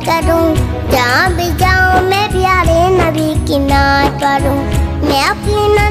करूं, जहाँ भी जाऊं मैं प्यारे नबी की नात पढ़ूं। मैं अपनी